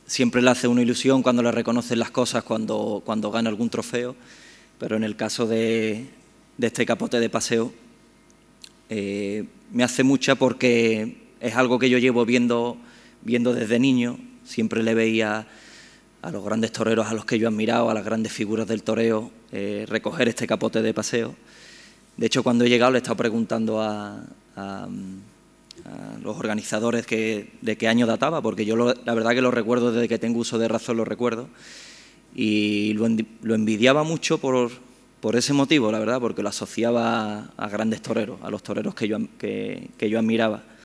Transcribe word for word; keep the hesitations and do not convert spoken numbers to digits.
siempre le hace una ilusión cuando le reconocen las cosas, cuando, cuando gana algún trofeo, pero en el caso de, de este capote de paseo eh, me hace mucha porque es algo que yo llevo viendo, viendo desde niño. Siempre le veía a los grandes toreros a los que yo he admirado, a las grandes figuras del toreo, eh, recoger este capote de paseo. De hecho, cuando he llegado le he estado preguntando a, a, a los organizadores que, de qué año databa, porque yo lo, la verdad que lo recuerdo desde que tengo uso de razón, lo recuerdo, y lo, lo envidiaba mucho por, por ese motivo, la verdad, porque lo asociaba a, a grandes toreros, a los toreros que yo, que, que yo admiraba.